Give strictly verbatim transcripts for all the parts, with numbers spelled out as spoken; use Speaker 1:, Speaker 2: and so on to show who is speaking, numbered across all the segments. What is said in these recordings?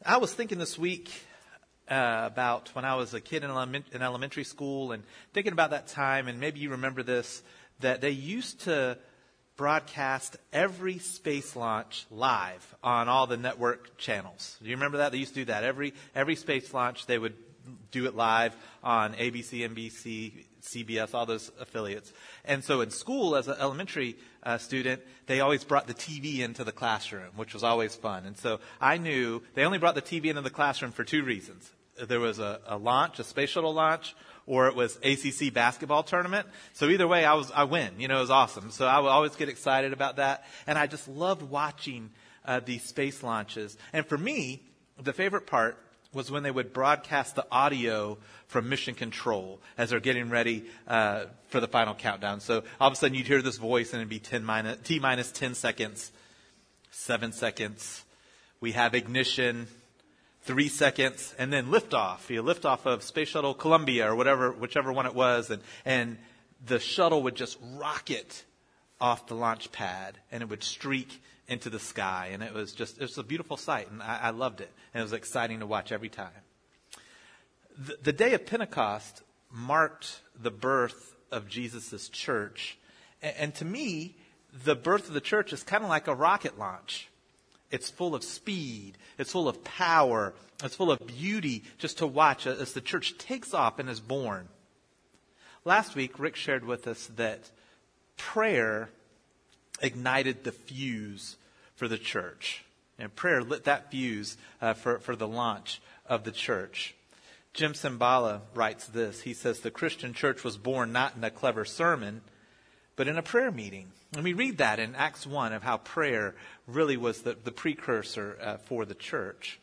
Speaker 1: I was thinking this week uh, about when I was a kid in, element, in elementary school and thinking about that time, and maybe you remember this, that they used to broadcast every space launch live on all the network channels. Do you remember that? They used to do that. Every every space launch, they would do it live on A B C, N B C, C B S, all those affiliates. And so in school, as an elementary uh, student, they always brought the T V into the classroom, which was always fun. And so I knew they only brought the T V into the classroom for two reasons. There was a, a launch, a space shuttle launch, or it was A C C basketball tournament. So either way, I was I win. You know, it was awesome. So I would always get excited about that. And I just loved watching uh, these space launches. And for me, the favorite part was when they would broadcast the audio from Mission Control as they're getting ready uh, for the final countdown. So all of a sudden you'd hear this voice and it'd be ten minus, T minus ten seconds, seven seconds. We have ignition, three seconds, and then liftoff. You lift off of Space Shuttle Columbia or whatever, whichever one it was, and, and the shuttle would just rocket off the launch pad, and it would streak into the sky, and it was just it was a beautiful sight, and I, I loved it, and it was exciting to watch every time. The, the day of Pentecost marked the birth of Jesus' church, and, and to me, the birth of the church is kind of like a rocket launch. It's full of speed, it's full of power, it's full of beauty just to watch as the church takes off and is born. Last week, Rick shared with us that prayer ignited the fuse for the church. And prayer lit that fuse uh, for, for the launch of the church. Jim Cymbala writes this. He says, the Christian church was born not in a clever sermon, but in a prayer meeting. And we read that in Acts one of how prayer really was the, the precursor uh, for the church.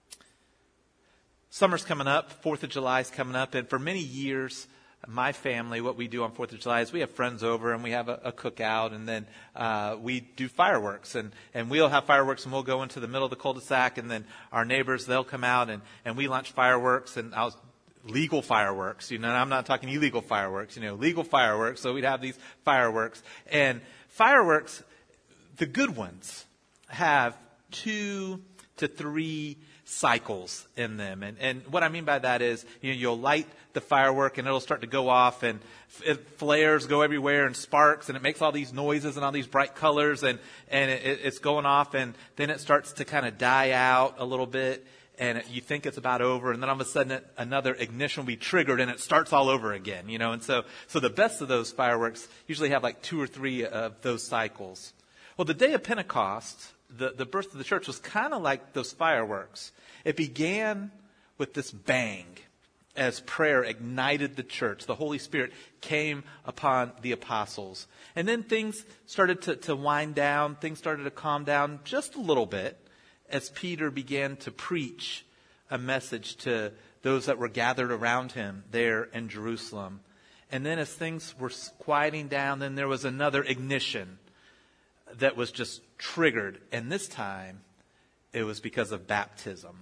Speaker 1: Summer's coming up. Fourth of July is coming up. And for many years, my family, what we do on Fourth of July is we have friends over and we have a, a cookout, and then uh, we do fireworks. And, and we'll have fireworks and we'll go into the middle of the cul-de-sac, and then our neighbors, they'll come out and, and we launch fireworks. And I was legal fireworks, you know, and I'm not talking illegal fireworks, you know, legal fireworks. So we'd have these fireworks. And fireworks, the good ones, have two to three cycles in them. And, and what I mean by that is, you know, you'll light the firework and it'll start to go off, and it, flares go everywhere and sparks, and it makes all these noises and all these bright colors, and, and it, it's going off, and then it starts to kind of die out a little bit, and it, you think it's about over, and then all of a sudden it, another ignition will be triggered and it starts all over again, you know. And so, so the best of those fireworks usually have like two or three of those cycles. Well, the day of Pentecost, the, the birth of the church, was kind of like those fireworks. It began with this bang as prayer ignited the church. The Holy Spirit came upon the apostles. And then things started to, to wind down. Things started to calm down just a little bit as Peter began to preach a message to those that were gathered around him there in Jerusalem. And then as things were quieting down, then there was another ignition that was just triggered. And this time, it was because of baptism.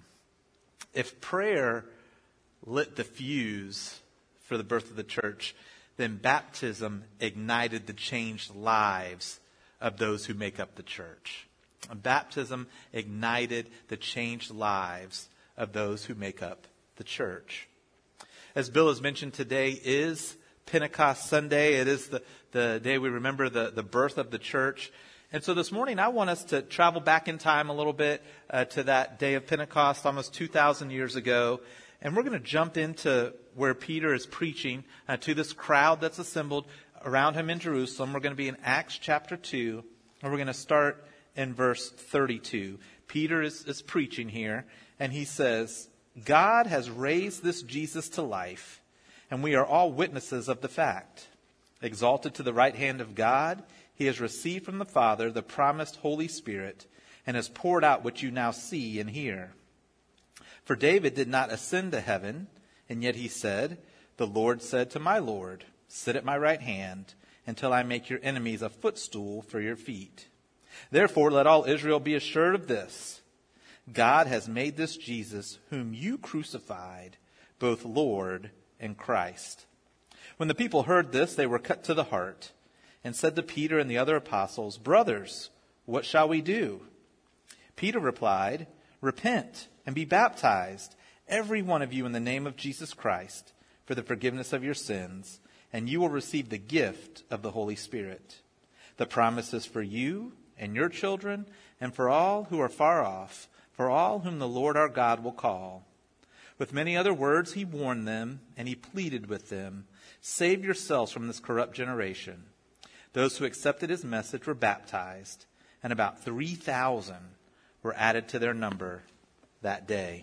Speaker 1: If prayer lit the fuse for the birth of the church, then baptism ignited the changed lives of those who make up the church. Baptism ignited the changed lives of those who make up the church. As Bill has mentioned, today is Pentecost Sunday. It is the, the day we remember the, the birth of the church. And so this morning, I want us to travel back in time a little bit uh, to that day of Pentecost almost two thousand years ago. And we're going to jump into where Peter is preaching uh, to this crowd that's assembled around him in Jerusalem. We're going to be in Acts chapter two, and we're going to start in verse thirty-two. Peter is, is preaching here, and he says, God has raised this Jesus to life, and we are all witnesses of the fact. Exalted to the right hand of God, he has received from the Father the promised Holy Spirit, and has poured out what you now see and hear. For David did not ascend to heaven, and yet he said, the Lord said to my Lord, sit at my right hand until I make your enemies a footstool for your feet. Therefore, let all Israel be assured of this. God has made this Jesus, whom you crucified, both Lord and Christ. When the people heard this, they were cut to the heart, and said to Peter and the other apostles, brothers, what shall we do? Peter replied, repent and be baptized, every one of you, in the name of Jesus Christ, for the forgiveness of your sins, and you will receive the gift of the Holy Spirit. The promise is for you and your children, and for all who are far off, for all whom the Lord our God will call." With many other words he warned them, and he pleaded with them, "Save yourselves from this corrupt generation." Those who accepted his message were baptized, and about three thousand were added to their number that day.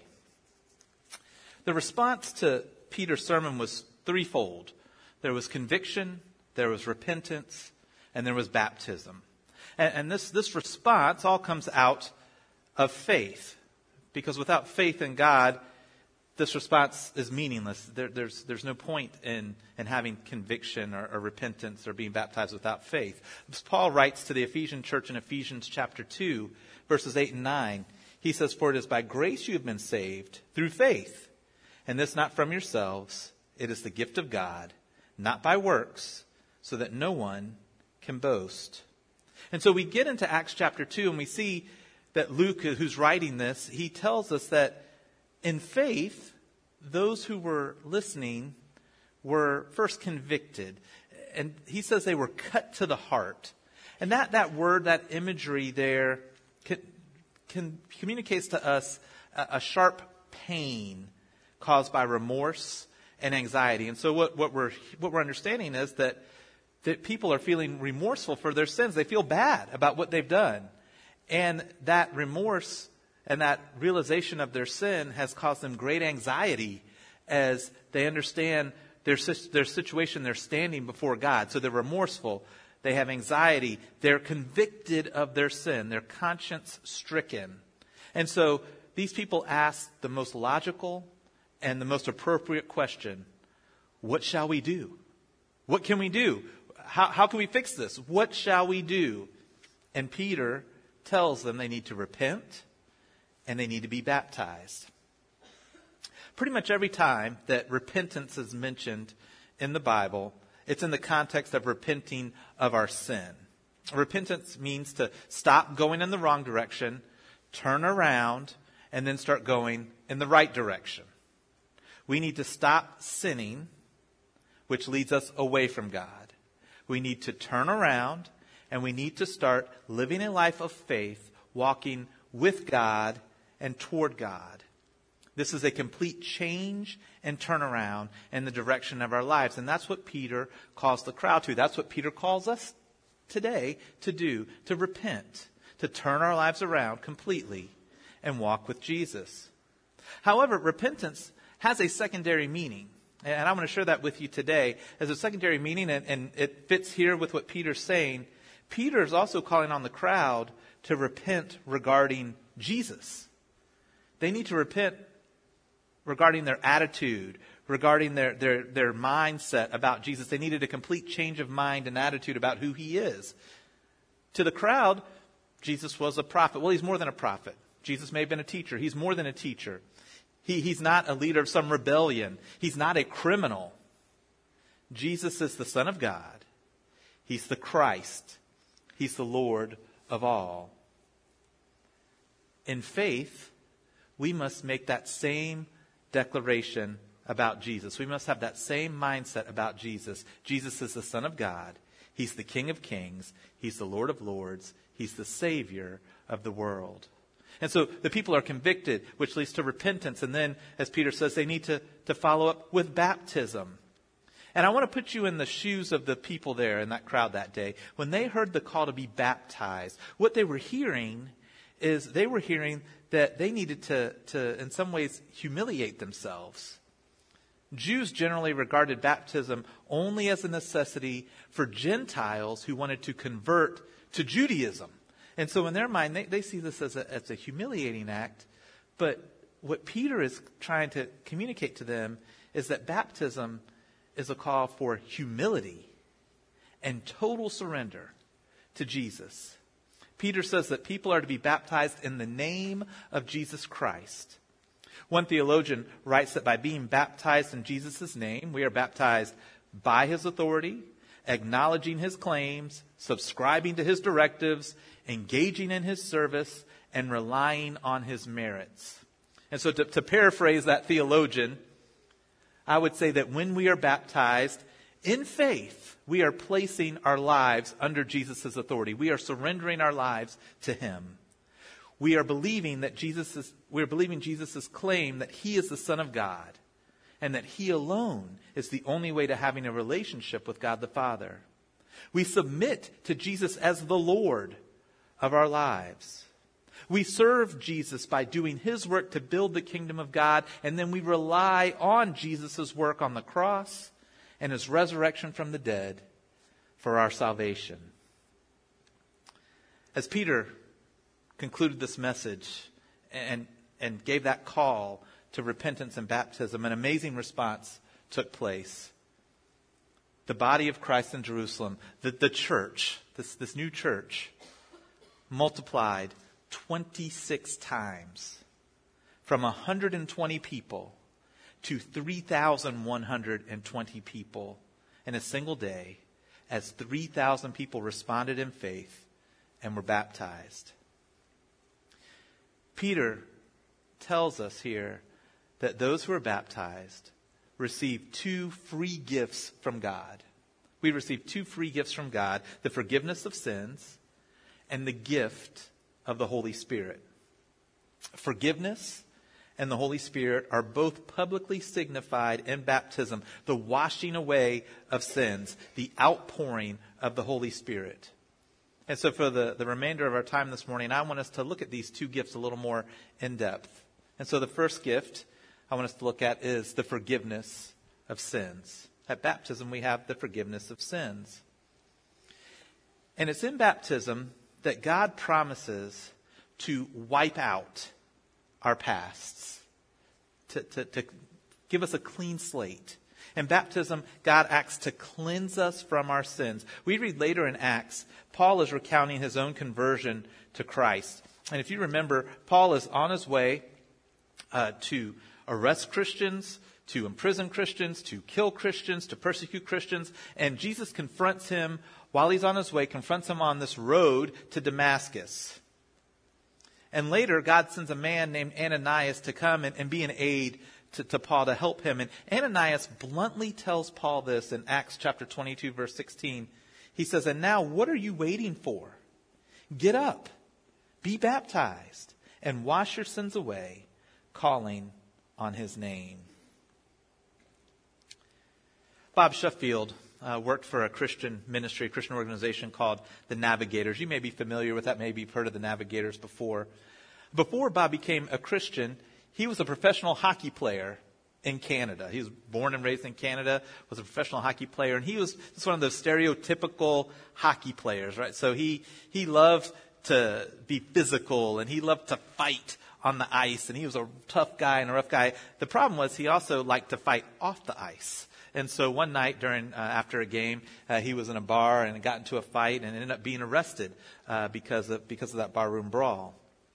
Speaker 1: The response to Peter's sermon was threefold. There was conviction, there was repentance, and there was baptism. And, and this, this response all comes out of faith, because without faith in God, this response is meaningless. There, there's, there's no point in, in having conviction or, or repentance or being baptized without faith. As Paul writes to the Ephesian church in Ephesians chapter two, verses eight and nine, he says, "For it is by grace you have been saved through faith, and this not from yourselves. It is the gift of God, not by works, so that no one can boast." And so we get into Acts chapter two, and we see that Luke, who's writing this, he tells us that in faith, those who were listening were first convicted. And he says they were cut to the heart. And that, that word, that imagery there, can, can communicates to us a, a sharp pain caused by remorse and anxiety. And so what, what we're what we're understanding is that, that people are feeling remorseful for their sins. They feel bad about what they've done. And that remorse and that realization of their sin has caused them great anxiety as they understand their, their situation. They're standing before God. So they're remorseful. They have anxiety. They're convicted of their sin. They're conscience stricken. And so these people ask the most logical and the most appropriate question: what shall we do? What can we do? How, how can we fix this? What shall we do? And Peter tells them they need to repent and they need to be baptized. Pretty much every time that repentance is mentioned in the Bible, it's in the context of repenting of our sin. Repentance means to stop going in the wrong direction, turn around, and then start going in the right direction. We need to stop sinning, which leads us away from God. We need to turn around, and we need to start living a life of faith, walking with God and toward God. This is a complete change and turnaround in the direction of our lives. And that's what Peter calls the crowd to. That's what Peter calls us today to do, to repent, to turn our lives around completely and walk with Jesus. However, repentance has a secondary meaning. And I'm going to share that with you today as a secondary meaning, and, and it fits here with what Peter's saying. Peter is also calling on the crowd to repent regarding Jesus. They need to repent regarding their attitude, regarding their, their, their mindset about Jesus. They needed a complete change of mind and attitude about who he is. To the crowd, Jesus was a prophet. Well, he's more than a prophet. Jesus may have been a teacher. He's more than a teacher. He, he's not a leader of some rebellion. He's not a criminal. Jesus is the Son of God. He's the Christ. He's the Lord of all. In faith, we must make that same declaration about Jesus. We must have that same mindset about Jesus. Jesus is the Son of God. He's the King of Kings. He's the Lord of Lords. He's the Savior of the world. And so the people are convicted, which leads to repentance. And then, as Peter says, they need to, to follow up with baptism. And I want to put you in the shoes of the people there in that crowd that day. When they heard the call to be baptized, what they were hearing is they were hearing that they needed to, to in some ways, humiliate themselves. Jews generally regarded baptism only as a necessity for Gentiles who wanted to convert to Judaism. And so in their mind, they, they see this as a, as a humiliating act. But what Peter is trying to communicate to them is that baptism is a call for humility and total surrender to Jesus. Peter says that people are to be baptized in the name of Jesus Christ. One theologian writes that by being baptized in Jesus' name, we are baptized by his authority, acknowledging his claims, subscribing to his directives, engaging in his service, and relying on his merits. And so to, to paraphrase that theologian, I would say that when we are baptized in faith, we are placing our lives under Jesus' authority. We are surrendering our lives to him. We are believing that Jesus is, we are believing Jesus' claim that he is the Son of God and that he alone is the only way to having a relationship with God the Father. We submit to Jesus as the Lord of our lives. We serve Jesus by doing his work to build the kingdom of God, and then we rely on Jesus' work on the cross and his resurrection from the dead for our salvation. As Peter concluded this message and, and gave that call to repentance and baptism, an amazing response took place. The body of Christ in Jerusalem, the, the church, this, this new church, multiplied twenty-six times from one hundred twenty people to three thousand one hundred twenty people in a single day as three thousand people responded in faith and were baptized. Peter tells us here that those who are baptized receive two free gifts from God. We receive two free gifts from God, the forgiveness of sins and the gift of the Holy Spirit. Forgiveness and the Holy Spirit are both publicly signified in baptism, the washing away of sins, the outpouring of the Holy Spirit. And so for the, the remainder of our time this morning, I want us to look at these two gifts a little more in depth. And so the first gift I want us to look at is the forgiveness of sins. At baptism, we have the forgiveness of sins. And it's in baptism that God promises to wipe out our pasts, to, to, to give us a clean slate. In baptism, God acts to cleanse us from our sins. We read later in Acts, Paul is recounting his own conversion to Christ. And if you remember, Paul is on his way uh, to arrest Christians, to imprison Christians, to kill Christians, to persecute Christians. And Jesus confronts him while he's on his way, confronts him on this road to Damascus. And later, God sends a man named Ananias to come and, and be an aid to, to Paul, to help him. And Ananias bluntly tells Paul this in Acts chapter twenty-two, verse sixteen. He says, "And now what are you waiting for? Get up, be baptized, and wash your sins away, calling on his name." Bob Sheffield uh, worked for a Christian ministry, a Christian organization called the Navigators. You may be familiar with that. Maybe you've heard of the Navigators before. Before Bob became a Christian, he was a professional hockey player in Canada. He was born and raised in Canada, was a professional hockey player, and he was just one of those stereotypical hockey players, right? So he, he loved to be physical, and he loved to fight on the ice, and he was a tough guy and a rough guy. The problem was he also liked to fight off the ice. And so one night during uh, after a game, uh, he was in a bar and got into a fight and ended up being arrested uh, because of because of that barroom brawl.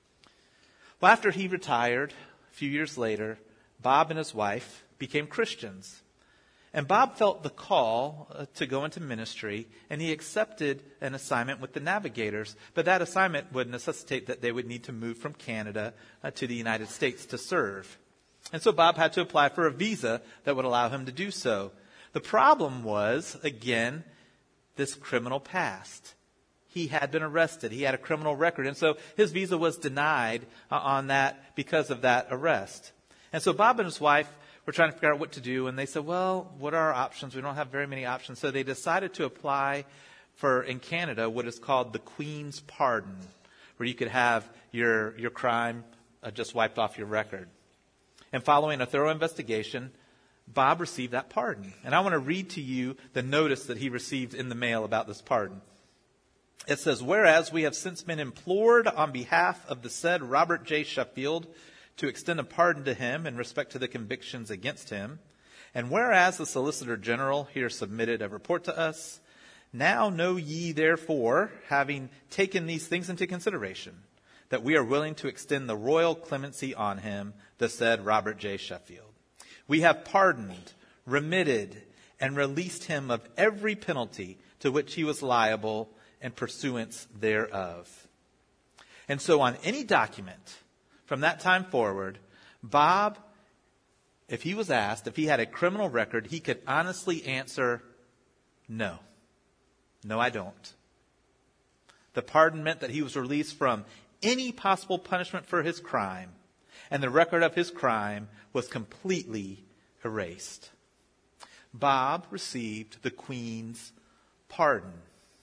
Speaker 1: Well, after he retired, a few years later, Bob and his wife became Christians. And Bob felt the call uh, to go into ministry, and he accepted an assignment with the Navigators. But that assignment would necessitate that they would need to move from Canada uh, to the United States to serve. And so Bob had to apply for a visa that would allow him to do so. The problem was, again, this criminal past. He had been arrested. He had a criminal record. And so his visa was denied uh, on that because of that arrest. And so Bob and his wife were trying to figure out what to do. And they said, well, what are our options? We don't have very many options. So they decided to apply for, in Canada, what is called the Queen's Pardon, where you could have your, your crime uh, just wiped off your record. And following a thorough investigation, Bob received that pardon. And I want to read to you the notice that he received in the mail about this pardon. It says, "Whereas we have since been implored on behalf of the said Robert J. Sheffield to extend a pardon to him in respect to the convictions against him, and whereas the Solicitor General here submitted a report to us, now know ye therefore, having taken these things into consideration, that we are willing to extend the royal clemency on him, the said Robert J. Sheffield. We have pardoned, remitted, and released him of every penalty to which he was liable in pursuance thereof." And so on any document from that time forward, Bob, if he was asked if he had a criminal record, he could honestly answer, no. No, I don't. The pardon meant that he was released from any possible punishment for his crime, and the record of his crime was completely erased. Bob received the Queen's pardon.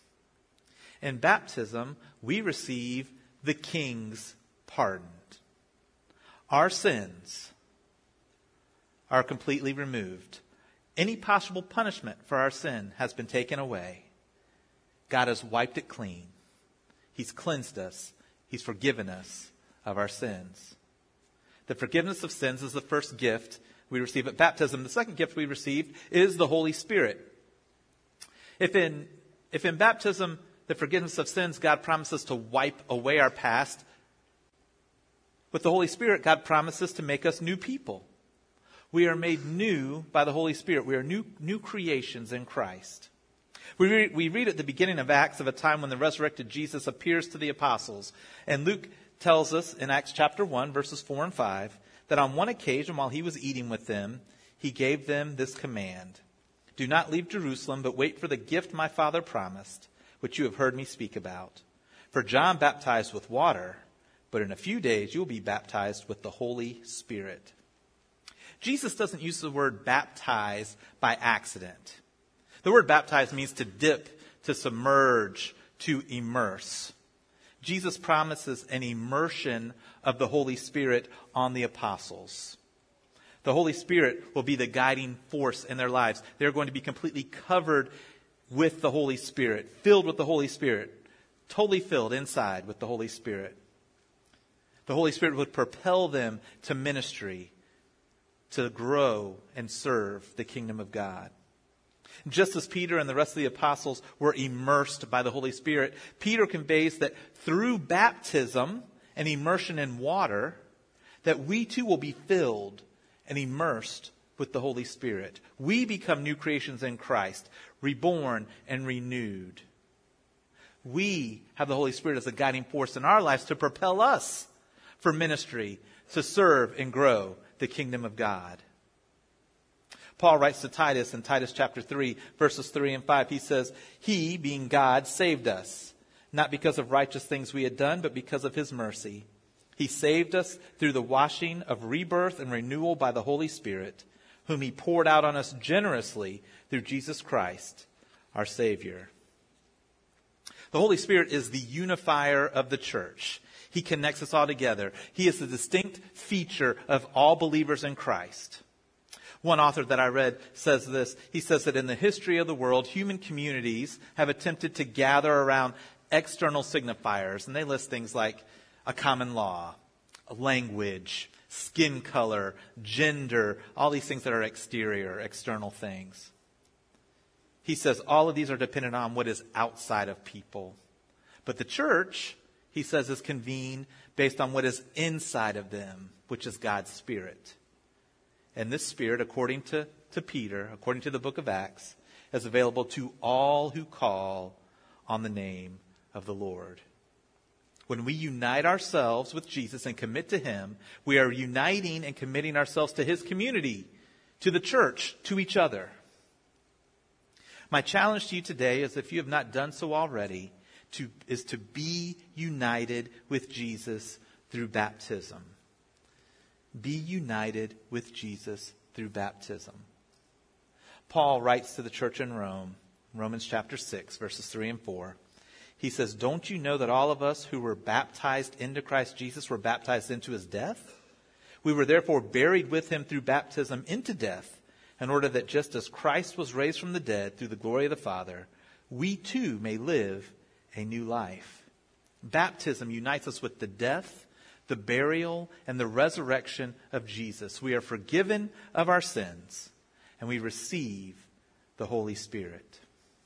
Speaker 1: In baptism, we receive the King's pardon. Our sins are completely removed. Any possible punishment for our sin has been taken away. God has wiped it clean. He's cleansed us. He's forgiven us of our sins. The forgiveness of sins is the first gift we receive at baptism. The second gift we receive is the Holy Spirit. If in, if in baptism, the forgiveness of sins, God promises to wipe away our past, with the Holy Spirit, God promises to make us new people. We are made new by the Holy Spirit. We are new, new creations in Christ. We read, we read at the beginning of Acts of a time when the resurrected Jesus appears to the apostles. And Luke tells us in Acts chapter one, verses four and five, that on one occasion while he was eating with them, he gave them this command. Do not leave Jerusalem, but wait for the gift my Father promised, which you have heard me speak about. For John baptized with water, but in a few days you will be baptized with the Holy Spirit. Jesus doesn't use the word baptize by accident. The word baptize means to dip, to submerge, to immerse. Jesus promises an immersion of the Holy Spirit on the apostles. The Holy Spirit will be the guiding force in their lives. They're going to be completely covered with the Holy Spirit, filled with the Holy Spirit, totally filled inside with the Holy Spirit. The Holy Spirit would propel them to ministry, to grow and serve the kingdom of God. Just as Peter and the rest of the apostles were immersed by the Holy Spirit, Peter conveys that through baptism and immersion in water, that we too will be filled and immersed with the Holy Spirit. We become new creations in Christ, reborn and renewed. We have the Holy Spirit as a guiding force in our lives to propel us for ministry, to serve and grow the kingdom of God. Paul writes to Titus in Titus chapter three, verses three and five. He says, He, being God, saved us, not because of righteous things we had done, but because of His mercy. He saved us through the washing of rebirth and renewal by the Holy Spirit, whom He poured out on us generously through Jesus Christ, our Savior. The Holy Spirit is the unifier of the church. He connects us all together. He is the distinct feature of all believers in Christ. One author that I read says this. He says that in the history of the world, human communities have attempted to gather around external signifiers. And they list things like a common law, a language, skin color, gender, all these things that are exterior, external things. He says all of these are dependent on what is outside of people. But the church, he says, is convened based on what is inside of them, which is God's Spirit. And this Spirit, according to, to Peter, according to the book of Acts, is available to all who call on the name of the Lord. When we unite ourselves with Jesus and commit to Him, we are uniting and committing ourselves to His community, to the church, to each other. My challenge to you today is, if you have not done so already, to, is to be united with Jesus through baptism. Be united with Jesus through baptism. Paul writes to the church in Rome, Romans chapter six, verses three and four. He says, don't you know that all of us who were baptized into Christ Jesus were baptized into His death? We were therefore buried with Him through baptism into death, in order that just as Christ was raised from the dead through the glory of the Father, we too may live a new life. Baptism unites us with the death, the burial, and the resurrection of Jesus. We are forgiven of our sins, and we receive the Holy Spirit.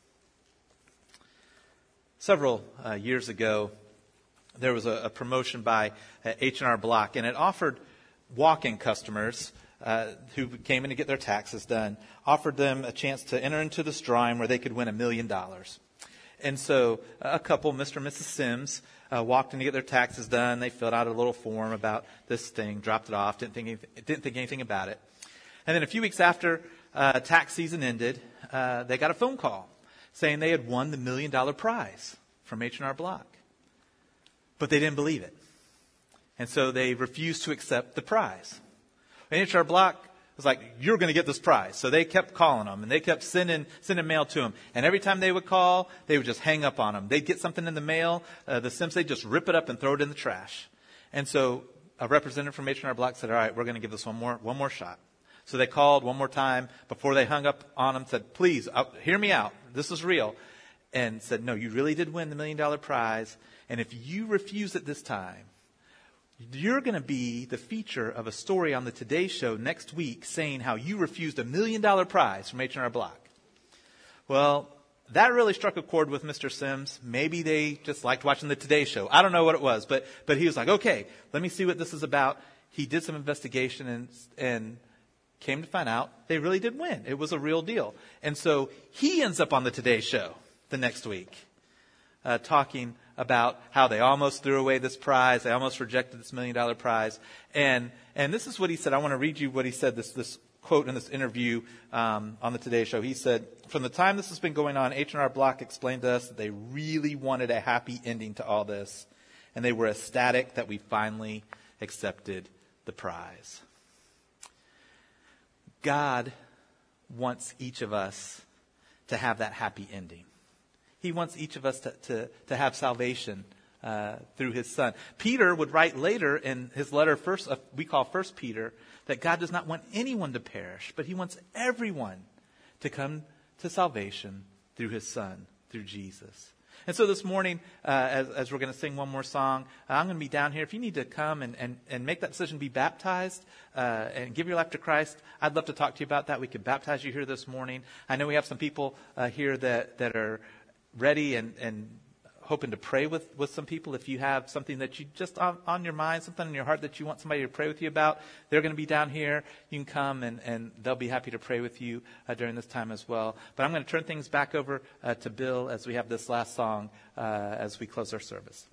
Speaker 1: Several uh, years ago, there was a, a promotion by uh, H and R Block, and it offered walk-in customers uh, who came in to get their taxes done, offered them a chance to enter into this drawing where they could win a million dollars. And so a couple, Mister and Missus Sims, uh, walked in to get their taxes done. They filled out a little form about this thing, dropped it off, didn't think anything, didn't think anything about it. And then a few weeks after uh, tax season ended, uh, they got a phone call saying they had won the million dollar prize from H and R Block. But they didn't believe it. And so they refused to accept the prize. And H and R Block was like, you're going to get this prize. So they kept calling them, and they kept sending sending mail to them. And every time they would call, they would just hang up on them. They'd get something in the mail. Uh, the Sims, they'd just rip it up and throw it in the trash. And so a representative from H and R Block said, all right, we're going to give this one more one more shot. So they called one more time before they hung up on them, said, please, uh, hear me out. This is real. And said, no, you really did win the million dollar prize. And if you refuse it this time, you're going to be the feature of a story on the Today Show next week saying how you refused a million dollar prize from H and R Block. Well, that really struck a chord with Mister Sims. Maybe they just liked watching the Today Show. I don't know what it was, but but he was like, okay, let me see what this is about. He did some investigation and and came to find out they really did win. It was a real deal. And so he ends up on the Today Show the next week, uh, talking about how they almost threw away this prize. They almost rejected this million dollar prize. And and this is what he said. I want to read you what he said, this this quote in this interview um, on the Today Show. He said, from the time this has been going on, H and R Block explained to us that they really wanted a happy ending to all this. And they were ecstatic that we finally accepted the prize. God wants each of us to have that happy ending. He wants each of us to, to, to have salvation uh, through his Son. Peter would write later in his letter, first uh, we call First Peter, that God does not want anyone to perish, but he wants everyone to come to salvation through his Son, through Jesus. And so this morning, uh, as, as we're going to sing one more song, uh, I'm going to be down here. If you need to come and, and, and make that decision, be baptized uh, and give your life to Christ, I'd love to talk to you about that. We could baptize you here this morning. I know we have some people uh, here that, that are ready and, and hoping to pray with, with some people. If you have something that you just on, on your mind, something in your heart that you want somebody to pray with you about, they're going to be down here. You can come and, and they'll be happy to pray with you uh, during this time as well. But I'm going to turn things back over uh, to Bill as we have this last song uh, as we close our service.